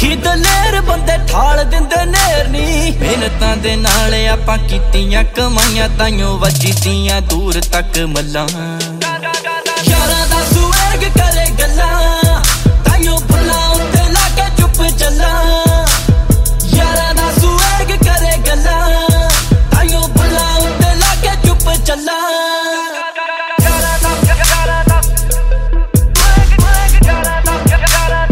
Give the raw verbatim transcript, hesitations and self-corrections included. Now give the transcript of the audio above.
ਵੇਖੀ ਦਲੇਰ ਬੰਦੇ ਠਾਲ ਦਿੰਦੇ ਨੇਰ ਨੀ। ਮਿਹਨਤਾਂ ਦੇ ਨਾਲ ਆਪਾਂ ਕੀਤੀਆਂ ਕਮਾਈਆਂ, ਤਾਈਓ ਵੱਜਦੀਆਂ ਦੂਰ ਤੱਕ ਮੱਲਾਂ। ਯਾਰਾਂ ਦਾ